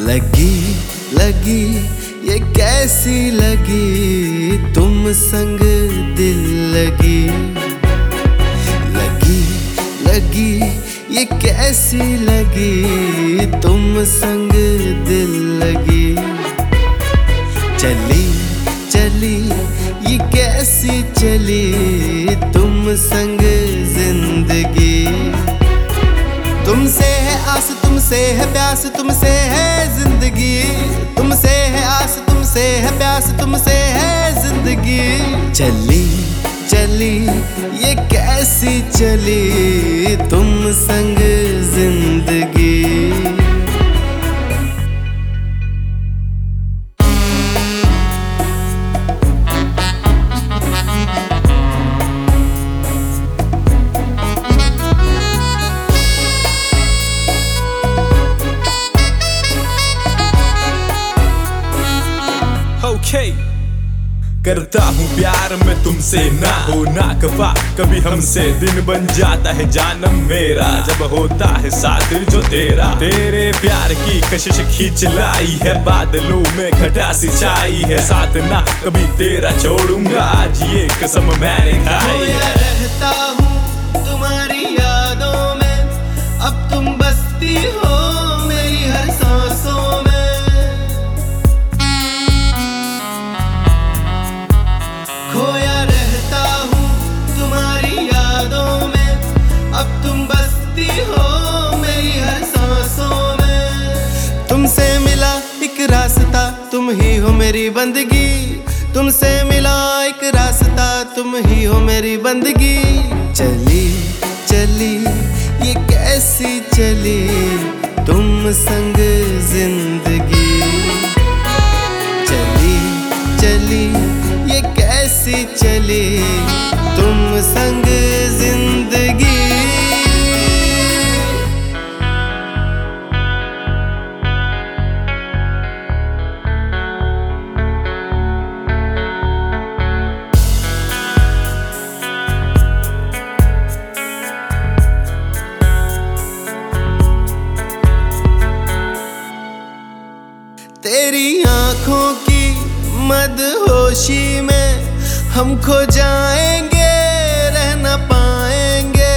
लगी लगी ये कैसी लगी तुम संग दिल लगी। लगी लगी ये कैसी लगी तुम संग दिल लगी। चली चली ये कैसी चली तुम संग जिंदगी। तुमसे है आस तुमसे है प्यास तुमसे है जिंदगी। तुमसे है आस तुमसे है प्यास तुमसे है जिंदगी। चली चली ये कैसी चली तुम संग जिंदगी। Okay. करता हूँ प्यार मैं तुमसे ना हो ना कफा कभी हमसे दिन बन जाता है जानम मेरा जब होता है साथ जो तेरा। तेरे प्यार की कशिश खींच लाई है बादलों में घटा सिंचाई है साथ ना कभी तेरा छोड़ूंगा आज ये कसम मैंने खाई है। रहता हूँ तुम्हारी यादों में अब तुम बसती हो मेरी हर सांसों में। खोया रहता हूँ तुम्हारी यादों में अब तुम बसती हो मेरी हर सांसों में। तुमसे मिला एक रास्ता तुम ही हो मेरी बंदगी। तुमसे मिला एक रास्ता तुम ही हो मेरी बंदगी। चली चली ये कैसी चली तुम संग जिंदगी। चली चली ये कैसी चली तुम संग जिंदगी। तेरी आँखों की मदहोशी में हम खो जाएंगे रह न पाएंगे।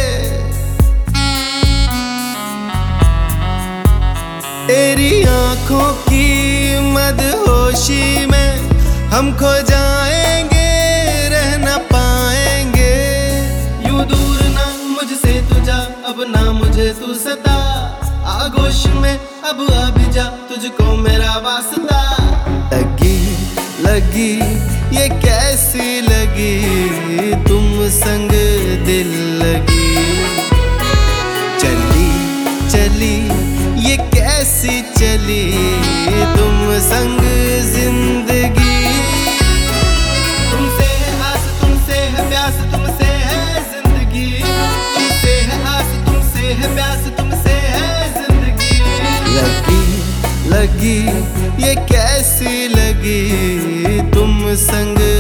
तेरी आँखों की मदहोशी में हम खो जाएंगे रह न पाएंगे। यूं दूर ना मुझसे तू जा अब ना मुझे तू सता। आगोश में अब आ भी जा तुझको मेरा वास्ता। लगी लगी ये कैसी लगी तुम संग दिल लगी। चली चली ये कैसी चली तुम संग जिंदगी। तुमसे है आस तुमसे है प्यास तुमसे है जिंदगी। तुमसे है आस तुमसे है प्यास तुमसे है जिंदगी। लगी लगी ये कैसी लगी तुम संग